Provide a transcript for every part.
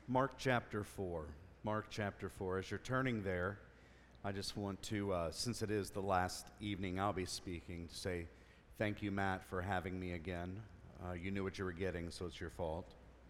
Mark chapter 4. Mark chapter 4. As you're turning there, I just want to, since it is the last evening I'll be speaking, to say thank you, Matt, for having me again. You knew what you were getting, so it's your fault.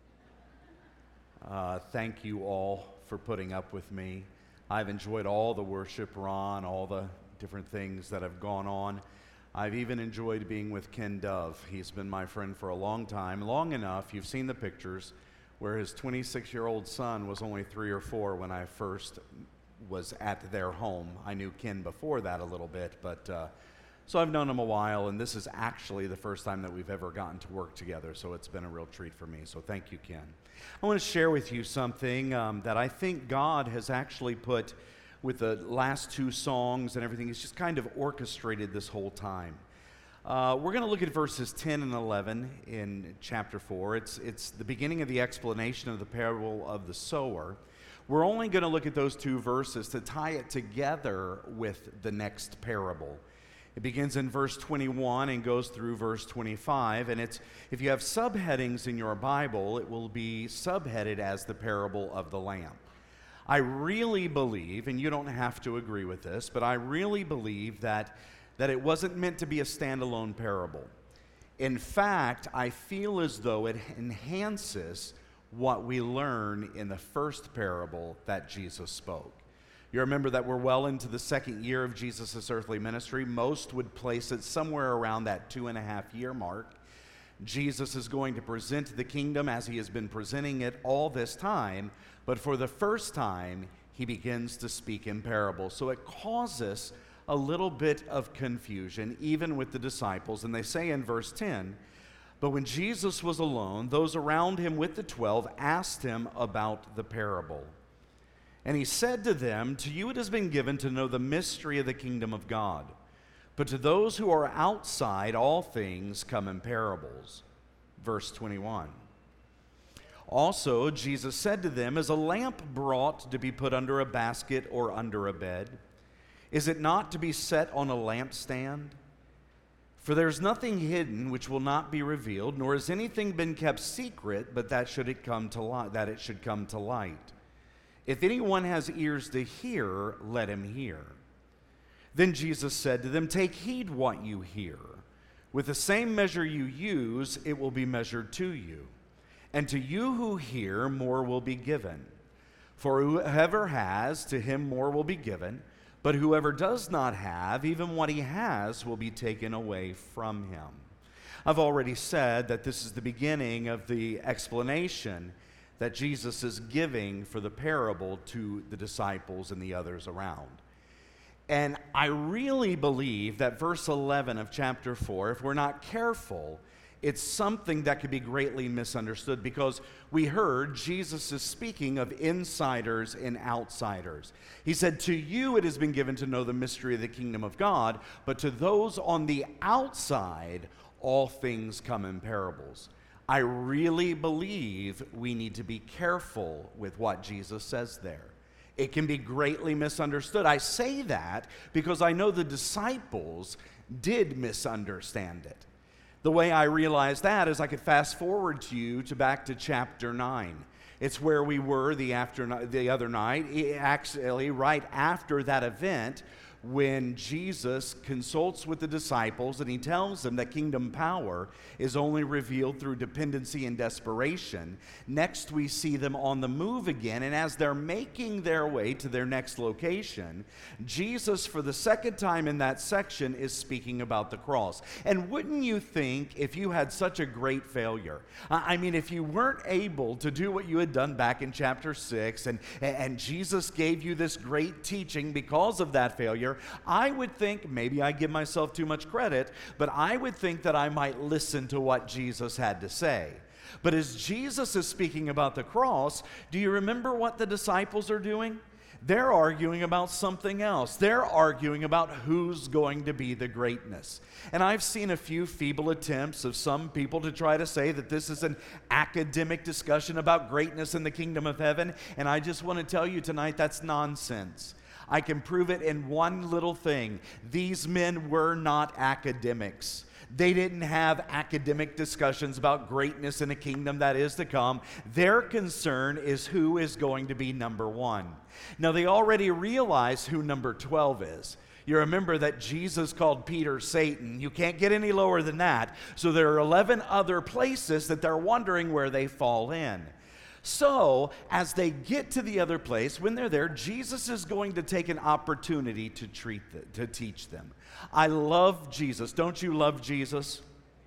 Thank you all for putting up with me. I've enjoyed all the worship, Ron, all the different things that have gone on. I've even enjoyed being with Ken Dove. He's been my friend for a long time, long enough, you've seen the pictures, where his 26-year-old son was only 3 or 4 when I first was at their home. I knew Ken before that a little bit, but so I've known him a while, and this is actually the first time that we've ever gotten to work together, so it's been a real treat for me, so thank you, Ken. I want to share with you something that I think God has actually put with the last 2 songs and everything. It's just kind of orchestrated this whole time. We're going to look at verses 10 and 11 in chapter 4. It's the beginning of the explanation of the parable of the sower. We're only going to look at those 2 verses to tie it together with the next parable. It begins in verse 21 and goes through verse 25, and if you have subheadings in your Bible, it will be subheaded as the parable of the lamp. I really believe, and you don't have to agree with this, but I really believe that it wasn't meant to be a standalone parable. In fact, I feel as though it enhances what we learn in the first parable that Jesus spoke. You remember that we're well into the 2nd year of Jesus' earthly ministry. Most would place it somewhere around that 2.5-year mark. Jesus is going to present the kingdom as he has been presenting it all this time, but for the first time, he begins to speak in parables. So it causes a little bit of confusion, even with the disciples. And they say in verse 10, "But when Jesus was alone, those around him with the 12 asked him about the parable. And he said to them, 'To you it has been given to know the mystery of the kingdom of God. But to those who are outside, all things come in parables.'" Verse 21. "Also, Jesus said to them, 'Is a lamp brought to be put under a basket or under a bed? Is it not to be set on a lampstand? For there is nothing hidden which will not be revealed, nor has anything been kept secret, but that it should come to light. If anyone has ears to hear, let him hear.' Then Jesus said to them, 'Take heed what you hear. With the same measure you use, it will be measured to you. And to you who hear, more will be given. For whoever has, to him more will be given. But whoever does not have, even what he has will be taken away from him.'" I've already said that this is the beginning of the explanation that Jesus is giving for the parable to the disciples and the others around. And I really believe that verse 11 of chapter 4, if we're not careful, it's something that could be greatly misunderstood, because we heard Jesus is speaking of insiders and outsiders. He said, "To you it has been given to know the mystery of the kingdom of God, but to those on the outside, all things come in parables." I really believe we need to be careful with what Jesus says there. It can be greatly misunderstood. I say that because I know the disciples did misunderstand it. The way I realize that is I could fast forward back to chapter 9. It's where we were the other night, actually right after that event, when Jesus consults with the disciples and he tells them that kingdom power is only revealed through dependency and desperation. Next, we see them on the move again, and as they're making their way to their next location, Jesus, for the second time in that section, is speaking about the cross. And wouldn't you think, if you had such a great failure, if you weren't able to do what you had done back in chapter 6, and Jesus gave you this great teaching because of that failure, I would think, maybe I give myself too much credit, but I would think that I might listen to what Jesus had to say. But as Jesus is speaking about the cross, do you remember what the disciples are doing? They're arguing about something else. They're arguing about who's going to be the greatness. And I've seen a few feeble attempts of some people to try to say that this is an academic discussion about greatness in the kingdom of heaven, and I just want to tell you tonight that's nonsense. I can prove it in one little thing. These men were not academics. They didn't have academic discussions about greatness in a kingdom that is to come. Their concern is who is going to be number one. Now, they already realize who number 12 is. You remember that Jesus called Peter Satan. You can't get any lower than that. So there are 11 other places that they're wondering where they fall in. So, as they get to the other place, when they're there, Jesus is going to take an opportunity to teach them. I love Jesus. Don't you love Jesus?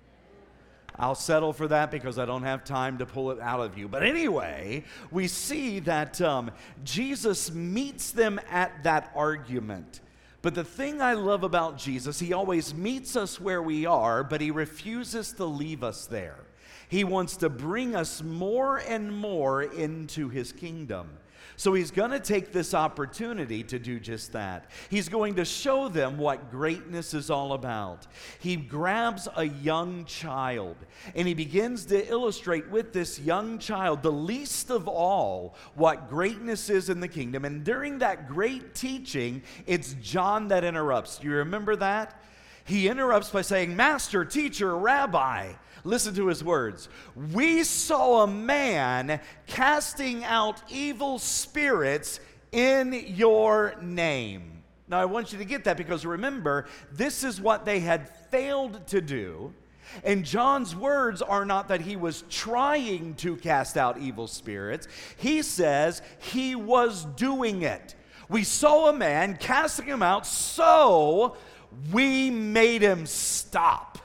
I'll settle for that because I don't have time to pull it out of you. But anyway, we see that Jesus meets them at that argument. But the thing I love about Jesus, he always meets us where we are, but he refuses to leave us there. He wants to bring us more and more into his kingdom. So he's going to take this opportunity to do just that. He's going to show them what greatness is all about. He grabs a young child and he begins to illustrate with this young child, the least of all, what greatness is in the kingdom. And during that great teaching, it's John that interrupts. Do you remember that? He interrupts by saying, "Master, teacher, rabbi." Listen to his words. "We saw a man casting out evil spirits in your name." Now, I want you to get that because remember, this is what they had failed to do. And John's words are not that he was trying to cast out evil spirits. He says he was doing it. We saw a man casting them out, so we made him stop.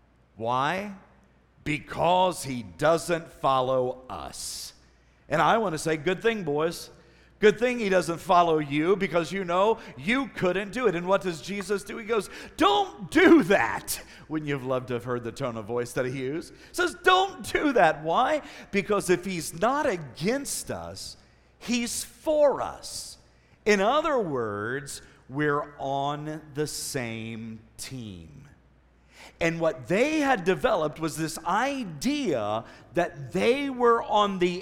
Why? Because he doesn't follow us. And I want to say, good thing, boys. Good thing he doesn't follow you because you know you couldn't do it. And what does Jesus do? He goes, "Don't do that." Wouldn't you have loved to have heard the tone of voice that he used? He says, "Don't do that." Why? Because if he's not against us, he's for us. In other words, we're on the same team. And what they had developed was this idea that they were on the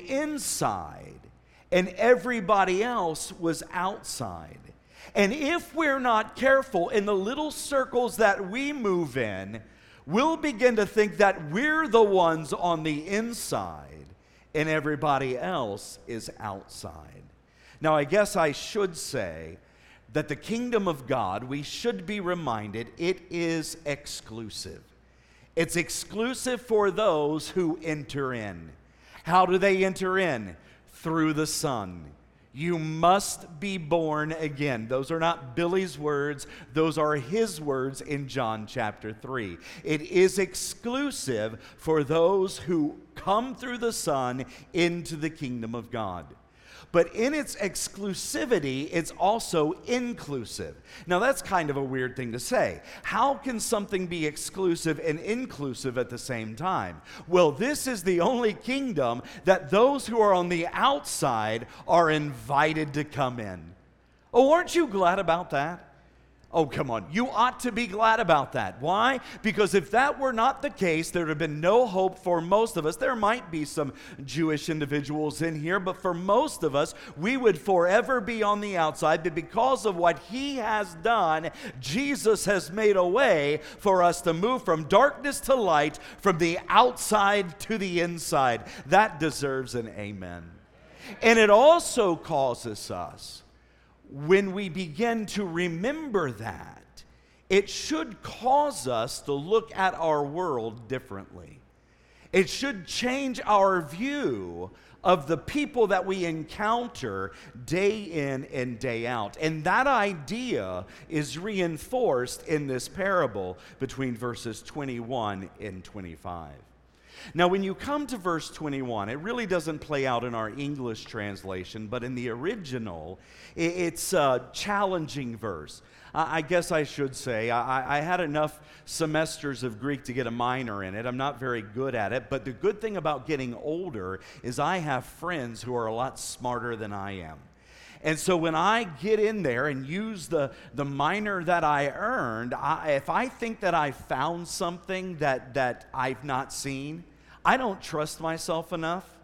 inside and everybody else was outside. And if we're not careful in the little circles that we move in, we'll begin to think that we're the ones on the inside and everybody else is outside. Now, I guess I should say that the kingdom of God, we should be reminded, it is exclusive. It's exclusive for those who enter in. How do they enter in? Through the Son. You must be born again. Those are not Billy's words. Those are his words in John chapter 3. It is exclusive for those who come through the Son into the kingdom of God. But in its exclusivity, it's also inclusive. Now, that's kind of a weird thing to say. How can something be exclusive and inclusive at the same time? Well, this is the only kingdom that those who are on the outside are invited to come in. Oh, aren't you glad about that? Oh, come on. You ought to be glad about that. Why? Because if that were not the case, there would have been no hope for most of us. There might be some Jewish individuals in here, but for most of us, we would forever be on the outside. But because of what he has done, Jesus has made a way for us to move from darkness to light, from the outside to the inside. That deserves an amen. And it also causes us, when we begin to remember that, it should cause us to look at our world differently. It should change our view of the people that we encounter day in and day out. And that idea is reinforced in this parable between verses 21 and 25. Now, when you come to verse 21, it really doesn't play out in our English translation, but in the original, it's a challenging verse. I guess I should say, I had enough semesters of Greek to get a minor in it. I'm not very good at it, but the good thing about getting older is I have friends who are a lot smarter than I am. And so when I get in there and use the minor that I earned, if I think that I found something that I've not seen, I don't trust myself enough.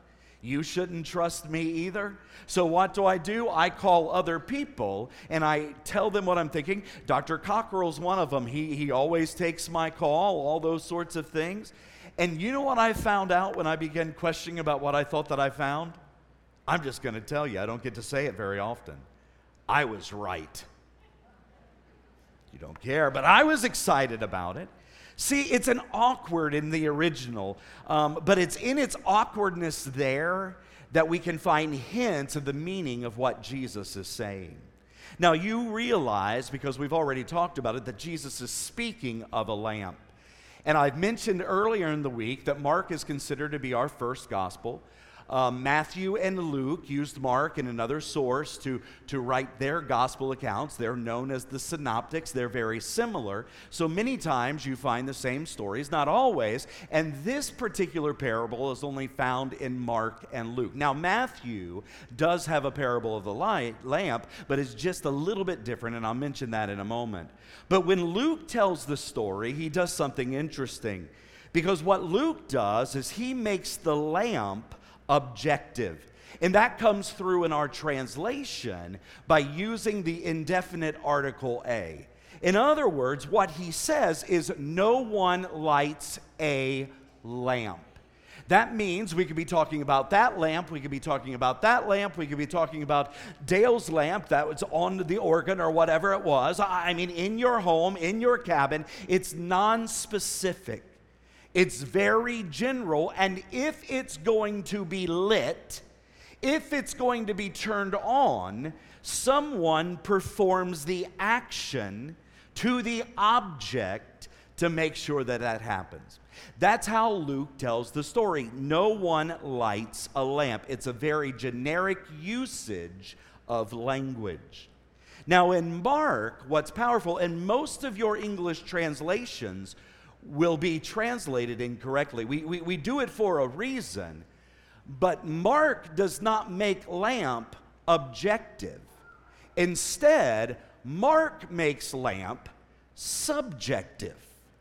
You shouldn't trust me either. So what do? I call other people and I tell them what I'm thinking. Dr. Cockrell's one of them. He always takes my call, all those sorts of things. And you know what I found out when I began questioning about what I thought that I found? I'm just going to tell you, I don't get to say it very often. I was right. You don't care, but I was excited about it. See, it's an awkward in the original, but it's in its awkwardness there that we can find hints of the meaning of what Jesus is saying. Now, you realize, because we've already talked about it, that Jesus is speaking of a lamp. And I've mentioned earlier in the week that Mark is considered to be our first gospel. Matthew and Luke used Mark and another source to write their gospel accounts. They're known as the synoptics. They're very similar. So many times you find the same stories, not always. And this particular parable is only found in Mark and Luke. Now, Matthew does have a parable of the lamp, but it's just a little bit different, and I'll mention that in a moment. But when Luke tells the story, he does something interesting. Because what Luke does is he makes the lamp objective. And that comes through in our translation by using the indefinite article a. In other words, what he says is no one lights a lamp. That means we could be talking about that lamp, we could be talking about that lamp, we could be talking about Dale's lamp that was on the organ or whatever it was. I mean, in your home, in your cabin, it's non-specific. It's very general, and if it's going to be lit, if it's going to be turned on, someone performs the action to the object to make sure that that happens. That's how Luke tells the story. No one lights a lamp. It's a very generic usage of language. Now in Mark, what's powerful, and most of your English translations will be translated incorrectly. We do it for a reason, but Mark does not make lamp objective. Instead, Mark makes lamp subjective.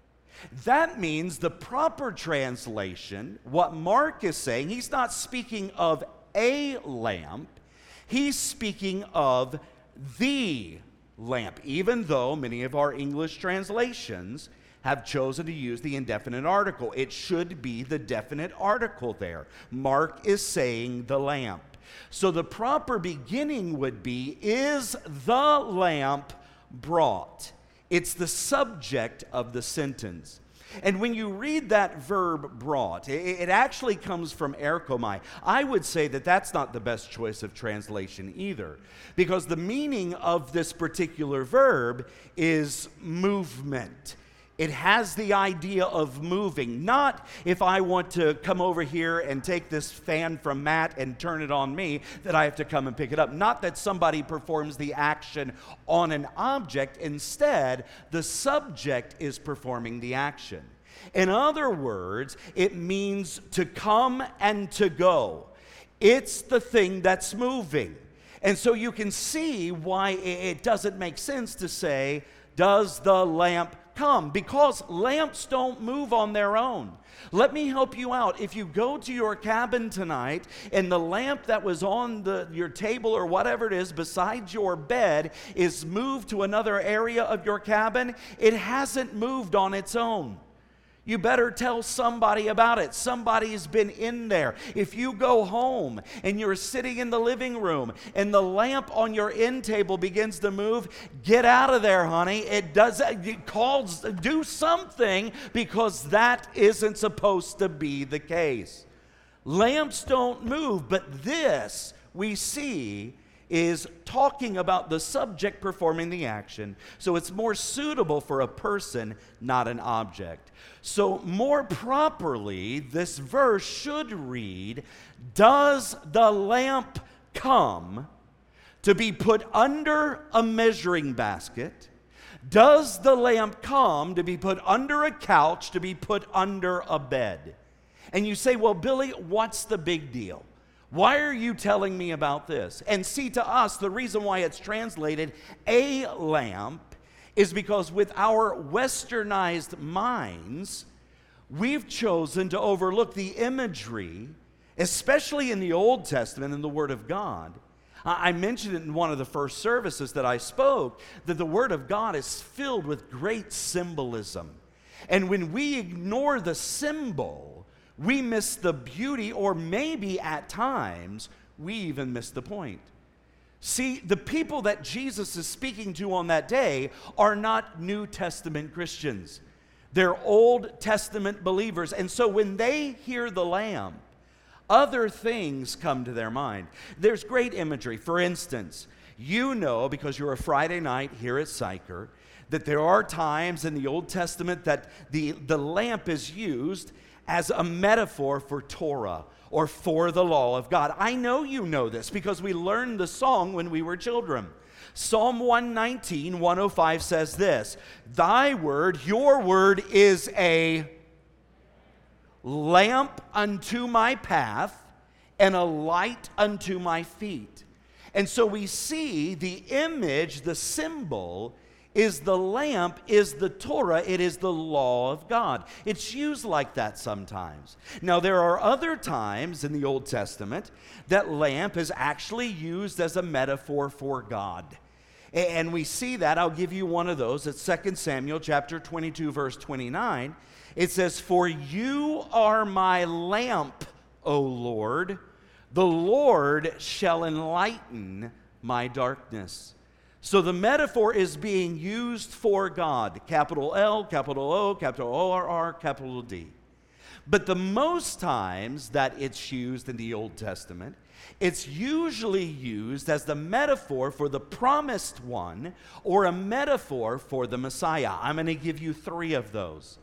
That means the proper translation, what Mark is saying, he's not speaking of a lamp, he's speaking of the lamp, even though many of our English translations have chosen to use the indefinite article. It should be the definite article there. Mark is saying the lamp. So the proper beginning would be, is the lamp brought? It's the subject of the sentence. And when you read that verb brought, it actually comes from erchomai. I would say that that's not the best choice of translation either, because the meaning of this particular verb is movement. It has the idea of moving, not if I want to come over here and take this fan from Matt and turn it on me, that I have to come and pick it up. Not that somebody performs the action on an object. Instead, the subject is performing the action. In other words, it means to come and to go. It's the thing that's moving. And so you can see why it doesn't make sense to say, does the lamp come? Because lamps don't move on their own. Let me help you out. If you go to your cabin tonight and the lamp that was on your table or whatever it is beside your bed is moved to another area of your cabin, it hasn't moved on its own. You better tell somebody about it. Somebody's been in there. If you go home and you're sitting in the living room and the lamp on your end table begins to move, get out of there, honey. Do something, because that isn't supposed to be the case. Lamps don't move, but this we see is talking about the subject performing the action. So it's more suitable for a person, not an object. So more properly, this verse should read, does the lamp come to be put under a measuring basket? Does the lamp come to be put under a couch, to be put under a bed? And you say, well, Billy, what's the big deal? Why are you telling me about this? And see, to us, the reason why it's translated a lamp is because with our westernized minds, we've chosen to overlook the imagery especially in the Old Testament in the Word of God. I mentioned it in one of the first services that I spoke, that the Word of God is filled with great symbolism. And when we ignore the symbol, we miss the beauty, or maybe at times, we even miss the point. See, the people that Jesus is speaking to on that day are not New Testament Christians. They're Old Testament believers. And so when they hear the lamp, other things come to their mind. There's great imagery. For instance, you know, because you're a Friday night here at Sychar, that there are times in the Old Testament that the lamp is used as a metaphor for Torah or for the law of God. I know you know this because we learned the song when we were children. Psalm 119, 105 says this, "Thy word, your word is a lamp unto my path and a light unto my feet." And so we see the image, the symbol, is the lamp, is the Torah, it is the law of God. It's used like that sometimes. Now, there are other times in the Old Testament that lamp is actually used as a metaphor for God. And we see that. I'll give you one of those. It's 2 Samuel chapter 22, verse 29. It says, "For you are my lamp, O Lord. The Lord shall enlighten my darkness." So the metaphor is being used for God. Capital L, capital O, capital O-R-R, capital D. But the most times that it's used in the Old Testament, it's usually used as the metaphor for the promised one or a metaphor for the Messiah. I'm going to give you three of those.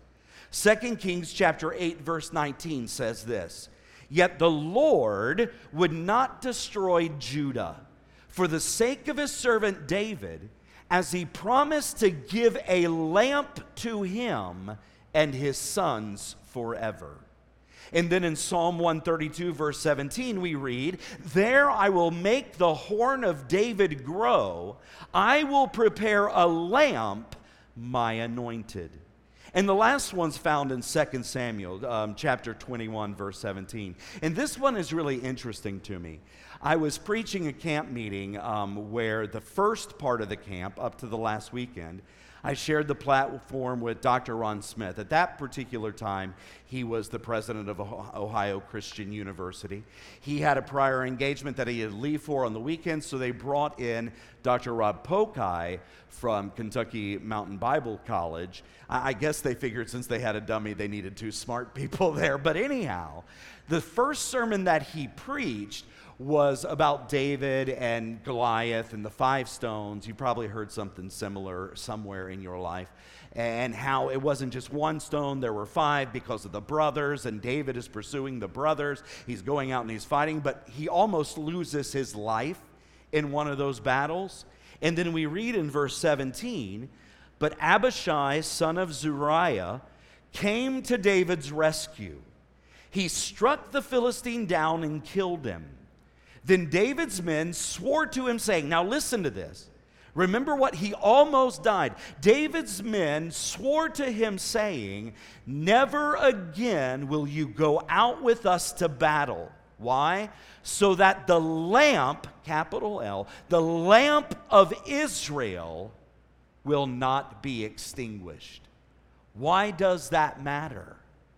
2 Kings chapter 8, verse 19 says this, "Yet the Lord would not destroy Judah for the sake of his servant David, as he promised to give a lamp to him and his sons forever." And then in Psalm 132, verse 17, we read, "There I will make the horn of David grow. I will prepare a lamp, my anointed." And the last one's found in 2 Samuel chapter 21, verse 17. And this one is really interesting to me. I was preaching a camp meeting where the first part of the camp, up to the last weekend, I shared the platform with Dr. Ron Smith. At that particular time, he was the president of Ohio Christian University. He had a prior engagement that he had to leave for on the weekend, so they brought in Dr. Rob Pokai from Kentucky Mountain Bible College. I guess they figured since they had a dummy, they needed two smart people there. But anyhow, the first sermon that he preached was about David and Goliath and the 5 stones. You probably heard something similar somewhere in your life. And how it wasn't just one stone, there were 5 because of the brothers, and David is pursuing the brothers. He's going out and he's fighting, but he almost loses his life in one of those battles. And then we read in verse 17, "But Abishai, son of Zeruiah, came to David's rescue. He struck the Philistine down and killed him. Then David's men swore to him, saying," now listen to this. Remember what he almost died. David's men swore to him, saying, "Never again will you go out with us to battle." Why? "So that the lamp," capital L, "the lamp of Israel will not be extinguished." Why does that matter?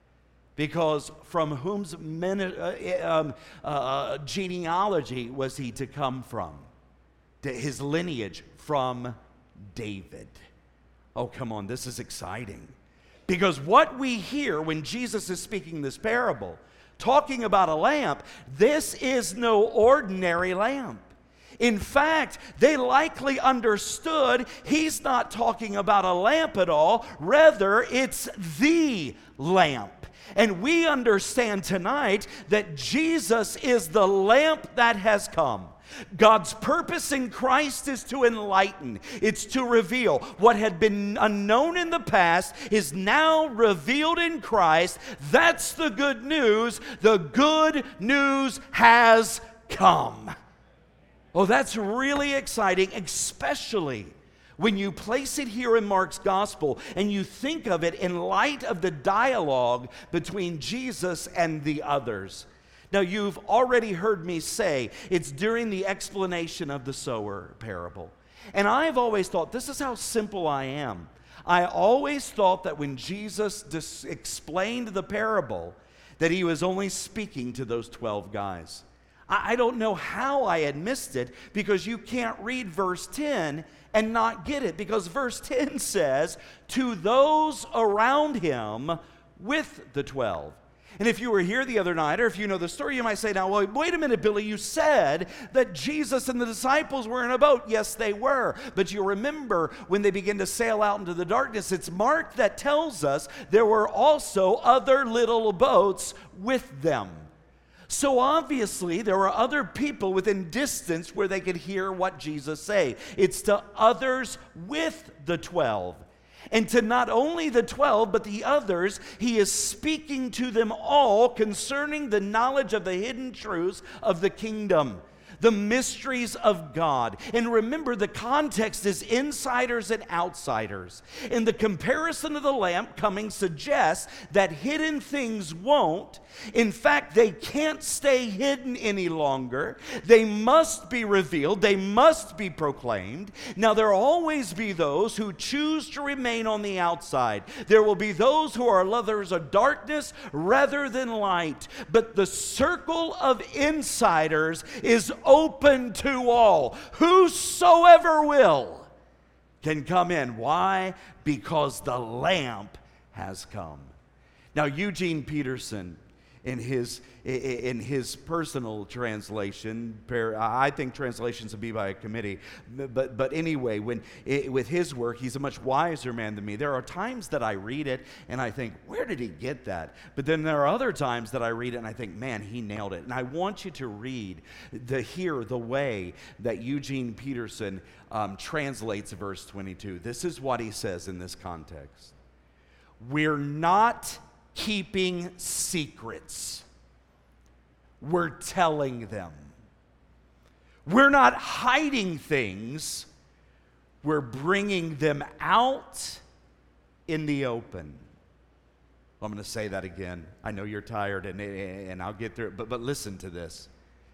Because from whose genealogy was he to come from? His lineage from David. Oh, come on, this is exciting. Because what we hear when Jesus is speaking this parable, talking about a lamp, this is no ordinary lamp. In fact, they likely understood he's not talking about a lamp at all. Rather, it's the lamp. And we understand tonight that Jesus is the lamp that has come. God's purpose in Christ is to enlighten. It's to reveal. What had been unknown in the past is now revealed in Christ. That's the good news. The good news has come. Oh, that's really exciting, especially when you place it here in Mark's gospel and you think of it in light of the dialogue between Jesus and the others. Now, you've already heard me say it's during the explanation of the sower parable. And I've always thought, this is how simple I am. I always thought that when Jesus explained the parable, that he was only speaking to those 12 guys. I don't know how I had missed it, because you can't read verse 10 and not get it, because verse 10 says, to those around him with the 12. And if you were here the other night, or if you know the story, you might say, now, well, wait a minute, Billy, you said that Jesus and the disciples were in a boat. Yes, they were. But you remember when they begin to sail out into the darkness, it's Mark that tells us there were also other little boats with them. So obviously, there were other people within distance where they could hear what Jesus say. It's to others with the 12. And to not only the 12, but the others, he is speaking to them all concerning the knowledge of the hidden truths of the kingdom, the mysteries of God. And remember, the context is insiders and outsiders. And the comparison of the lamp coming suggests that hidden things won't. In fact, they can't stay hidden any longer. They must be revealed. They must be proclaimed. Now, there will always be those who choose to remain on the outside. There will be those who are lovers of darkness rather than light. But the circle of insiders is open to all. Whosoever will can come in. Why? Because the lamp has come. Now, Eugene Peterson, in his personal translation, I think translations would be by a committee, but anyway, with his work, he's a much wiser man than me. There are times that I read it and I think, where did he get that? But then there are other times that I read it and I think, man, he nailed it. And I want you to read the way that Eugene Peterson translates verse 22. This is what he says in this context. We're not keeping secrets. We're telling them. We're not hiding things. We're bringing them out in the open. I'm going to say that again. I know you're tired, and I'll get through it, but listen to this.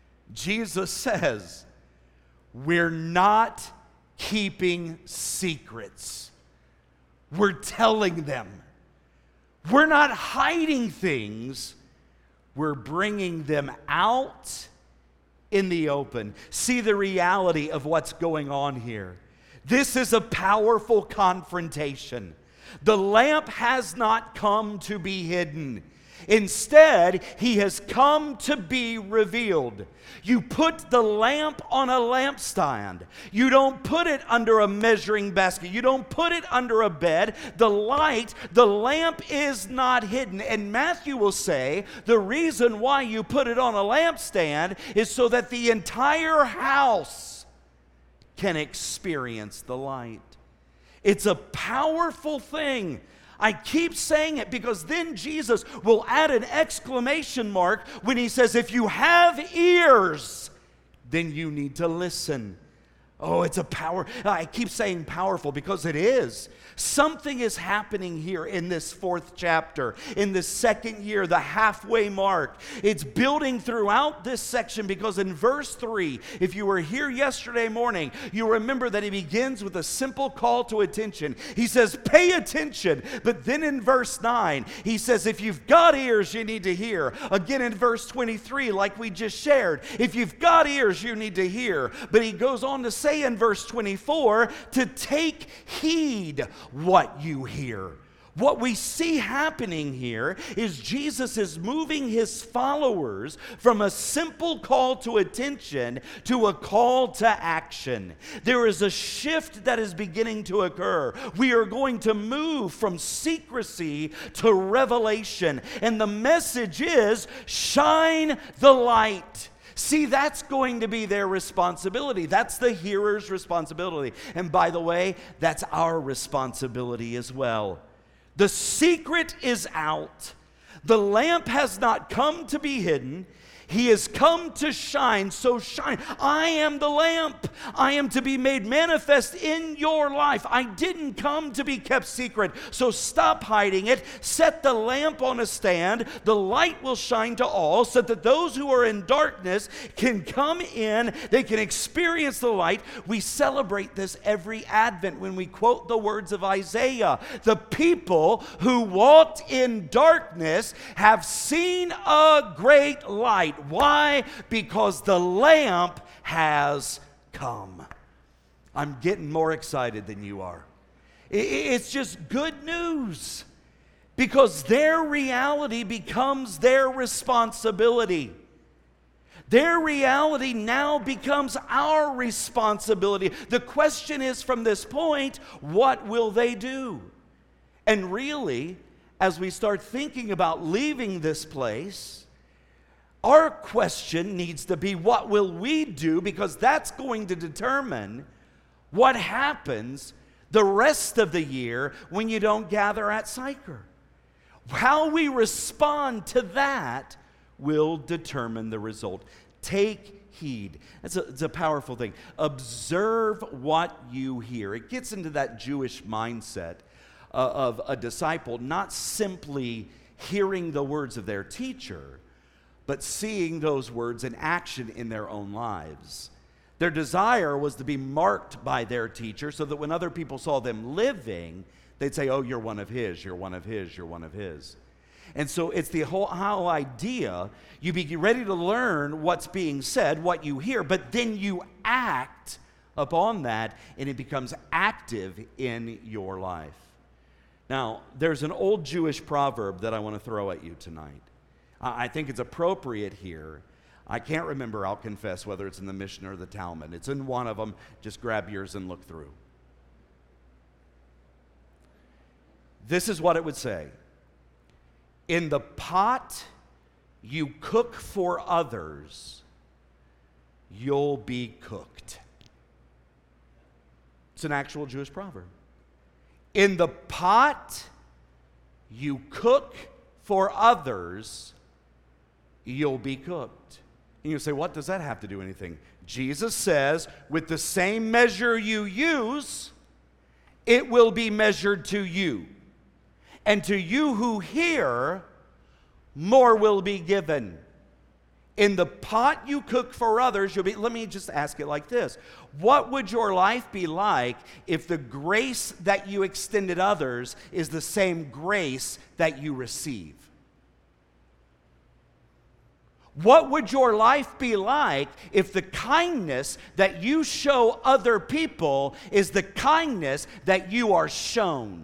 Jesus says, we're not keeping secrets. We're telling them. We're not hiding things. We're bringing them out in the open. See the reality of what's going on here. This is a powerful confrontation. The lamp has not come to be hidden. Instead, he has come to be revealed. You put the lamp on a lampstand. You don't put it under a measuring basket. You don't put it under a bed. The lamp is not hidden. And Matthew will say the reason why you put it on a lampstand is so that the entire house can experience the light. It's a powerful thing. I keep saying it because then Jesus will add an exclamation mark when he says, if you have ears, then you need to listen. Oh, it's a power. I keep saying powerful because it is. Something is happening here in this 4th chapter, in the 2nd year, the halfway mark. It's building throughout this section because in verse 3, if you were here yesterday morning, you remember that he begins with a simple call to attention. He says, pay attention. But then in verse 9, he says, if you've got ears, you need to hear. Again in verse 23, like we just shared, if you've got ears, you need to hear. But he goes on to say in verse 24, to take heed what you hear. What we see happening here is Jesus is moving his followers from a simple call to attention to a call to action. There is a shift that is beginning to occur. We are going to move from secrecy to revelation. And the message is, shine the light. See, that's going to be their responsibility. That's the hearer's responsibility. And by the way, that's our responsibility as well. The secret is out. The lamp has not come to be hidden. He has come to shine, so shine. I am the lamp. I am to be made manifest in your life. I didn't come to be kept secret, so stop hiding it. Set the lamp on a stand. The light will shine to all, so that those who are in darkness can come in. They can experience the light. We celebrate this every Advent when we quote the words of Isaiah. The people who walked in darkness have seen a great light. Why? Because the lamp has come. I'm getting more excited than you are. It's just good news, because their reality becomes their responsibility. Their reality now becomes our responsibility. The question is, from this point, what will they do? And really, as we start thinking about leaving this place, our question needs to be, what will we do? Because that's going to determine what happens the rest of the year when you don't gather at Sychar. How we respond to that will determine the result. Take heed. It's a powerful thing. Observe what you hear. It gets into that Jewish mindset of a disciple not simply hearing the words of their teacher, but seeing those words in action in their own lives. Their desire was to be marked by their teacher, so that when other people saw them living, they'd say, oh, you're one of his, you're one of his, you're one of his. And so it's the whole idea, you be ready to learn what's being said, what you hear, but then you act upon that, and it becomes active in your life. Now, there's an old Jewish proverb that I want to throw at you tonight. I think it's appropriate here. I can't remember, I'll confess, whether it's in the Mishnah or the Talmud. It's in one of them. Just grab yours and look through. This is what it would say. In the pot you cook for others, you'll be cooked. It's an actual Jewish proverb. In the pot you cook for others, you'll be cooked. And you say, what does that have to do with anything? Jesus says, with the same measure you use, it will be measured to you. And to you who hear, more will be given. In the pot you cook for others, you'll be. Let me just ask it like this. What would your life be like if the grace that you extended others is the same grace that you receive? What would your life be like if the kindness that you show other people is the kindness that you are shown?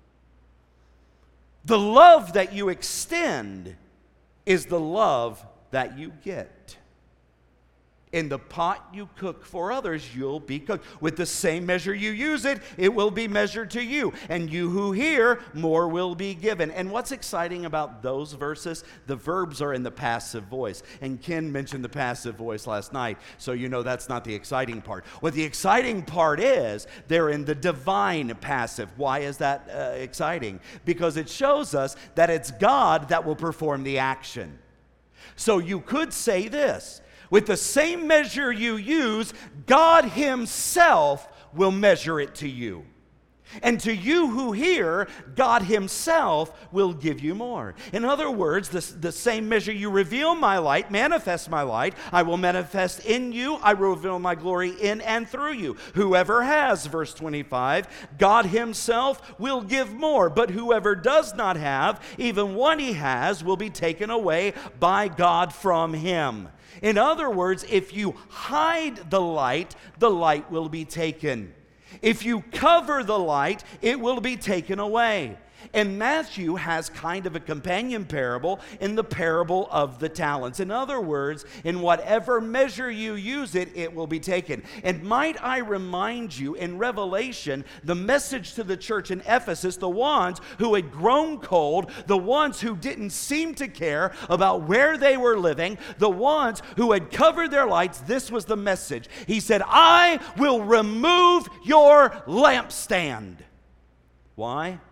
The love that you extend is the love that you get. In the pot you cook for others, you'll be cooked. With the same measure you use it, it will be measured to you. And you who hear, more will be given. And what's exciting about those verses? The verbs are in the passive voice. And Ken mentioned the passive voice last night, so you know that's not the exciting part. What the exciting part is, they're in the divine passive. Why is that exciting? Because it shows us that it's God that will perform the action. So you could say this. With the same measure you use, God Himself will measure it to you. And to you who hear, God Himself will give you more. In other words, the same measure you reveal my light, manifest my light, I will manifest in you, I will reveal my glory in and through you. Whoever has, verse 25, God Himself will give more. But whoever does not have, even what he has will be taken away by God from him. In other words, if you hide the light will be taken. If you cover the light, it will be taken away. And Matthew has kind of a companion parable in the parable of the talents. In other words, in whatever measure you use it, it will be taken. And might I remind you, in Revelation, the message to the church in Ephesus, the ones who had grown cold, the ones who didn't seem to care about where they were living, the ones who had covered their lights, this was the message. He said, I will remove your lampstand. Why?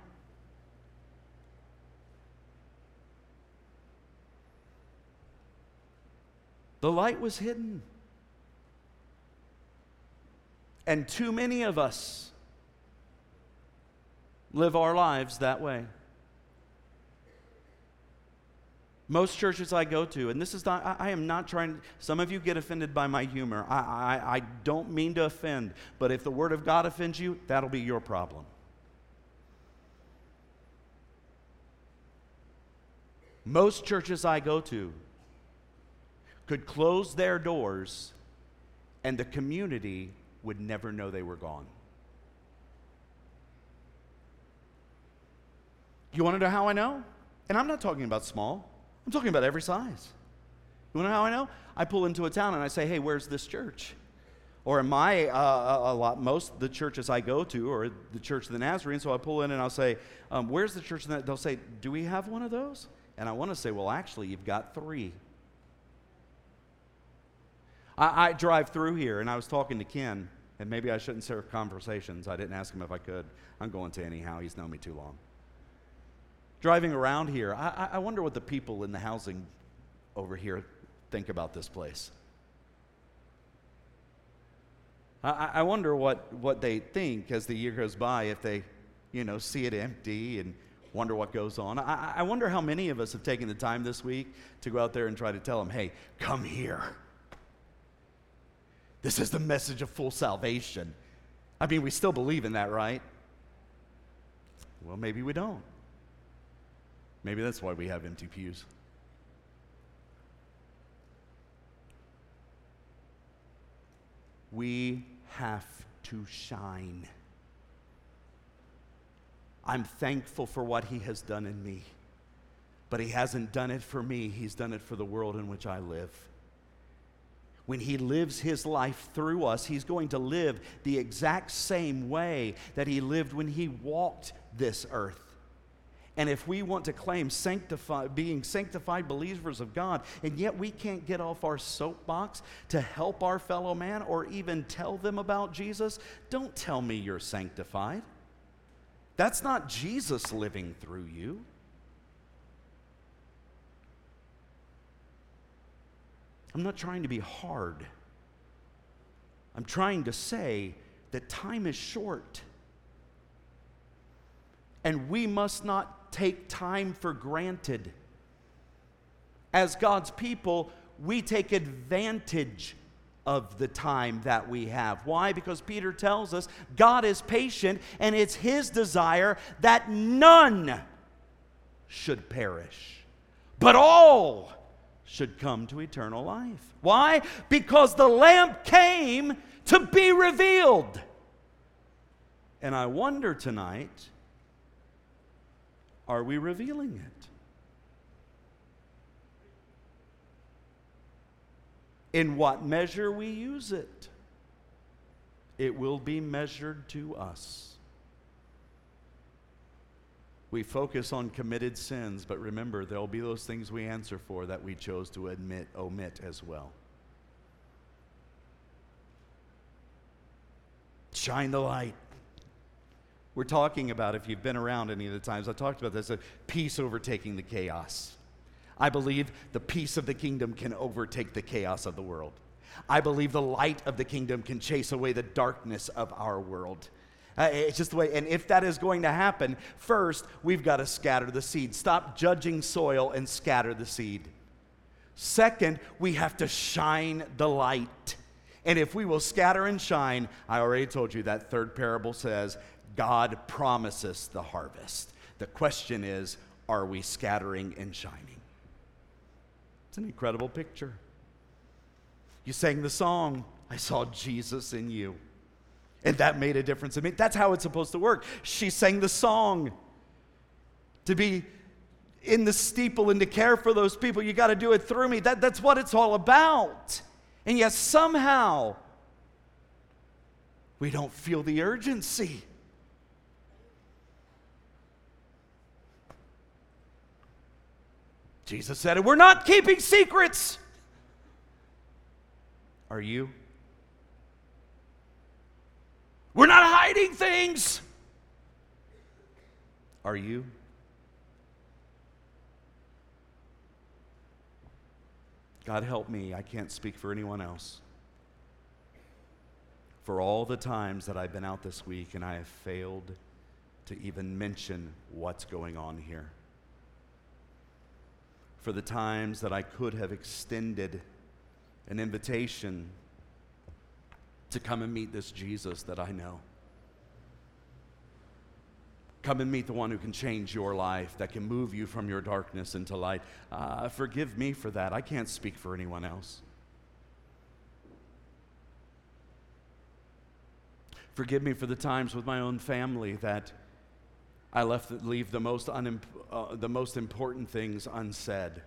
The light was hidden. And too many of us live our lives that way. Most churches I go to, and this is not, I am not trying, some of you get offended by my humor. I don't mean to offend, but if the Word of God offends you, that'll be your problem. Most churches I go to could close their doors and the community would never know they were gone. You want to know how I know? And I'm not talking about small. I'm talking about every size. You want to know how I know? I pull into a town and I say, hey, where's this church? Or in most of the churches I go to, or the Church of the Nazarene, so I pull in and I'll say, where's the church? They'll say, do we have one of those? And I want to say, well, actually, you've got 3. I drive through here, and I was talking to Ken, and maybe I shouldn't start conversations. I didn't ask him if I could. I'm going to anyhow. He's known me too long. Driving around here, I wonder what the people in the housing over here think about this place. I wonder what they think as the year goes by, if they, see it empty and wonder what goes on. I wonder how many of us have taken the time this week to go out there and try to tell them, hey, come here. This is the message of full salvation. I mean, we still believe in that, right? Well, maybe we don't. Maybe that's why we have empty pews. We have to shine. I'm thankful for what He has done in me. But He hasn't done it for me. He's done it for the world in which I live. When He lives His life through us, He's going to live the exact same way that He lived when He walked this earth. And if we want to claim being sanctified believers of God, and yet we can't get off our soapbox to help our fellow man or even tell them about Jesus, don't tell me you're sanctified. That's not Jesus living through you. I'm not trying to be hard. I'm trying to say that time is short. And we must not take time for granted. As God's people, we take advantage of the time that we have. Why? Because Peter tells us God is patient, and it's His desire that none should perish, but all should come to eternal life. Why? Because the Lamb came to be revealed. And I wonder tonight, are we revealing it? In what measure we use it, it will be measured to us. We focus on committed sins, but remember, there will be those things we answer for that we chose to omit as well. Shine the light. We're talking about, if you've been around any of the times, I talked about this, a peace overtaking the chaos. I believe the peace of the kingdom can overtake the chaos of the world. I believe the light of the kingdom can chase away the darkness of our world. It's just the way, and if that is going to happen, first, we've got to scatter the seed. Stop judging soil and scatter the seed. Second, we have to shine the light. And if we will scatter and shine, I already told you that third parable says, God promises the harvest. The question is, are we scattering and shining? It's an incredible picture. You sang the song, I saw Jesus in you. And that made a difference in me. That's how it's supposed to work. She sang the song. To be in the steeple and to care for those people, you got to do it through me. That's what it's all about. And yet somehow, we don't feel the urgency. Jesus said it. We're not keeping secrets. Are you? We're not hiding things. Are you? God help me, I can't speak for anyone else. For all the times that I've been out this week and I have failed to even mention what's going on here. For the times that I could have extended an invitation to come and meet this Jesus that I know. Come and meet the one who can change your life, that can move you from your darkness into light. Forgive me for that. I can't speak for anyone else. Forgive me for the times with my own family that I leave the most important things unsaid.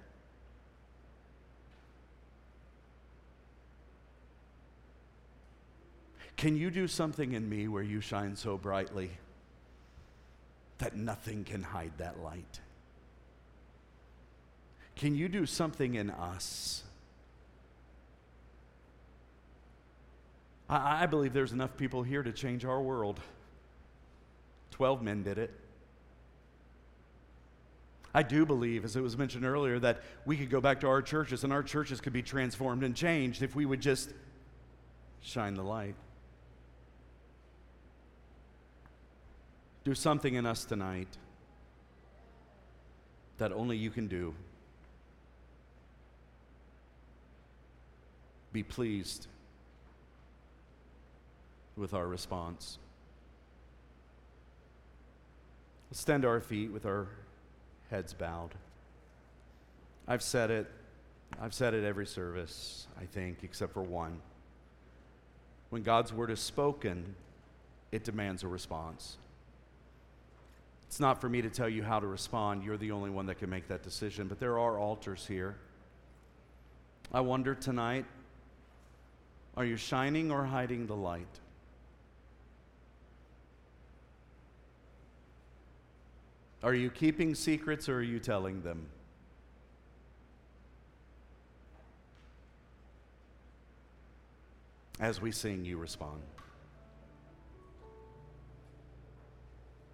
Can you do something in me where you shine so brightly that nothing can hide that light? Can you do something in us? I believe there's enough people here to change our world. 12 men did it. I do believe, as it was mentioned earlier, that we could go back to our churches and our churches could be transformed and changed if we would just shine the light. Do something in us tonight that only you can do. Be pleased with our response. Let's stand to our feet with our heads bowed. I've said it every service, I think, except for one. When God's word is spoken, it demands a response. It's not for me to tell you how to respond. You're the only one that can make that decision. But there are altars here. I wonder tonight, are you shining or hiding the light? Are you keeping secrets or are you telling them? As we sing, you respond.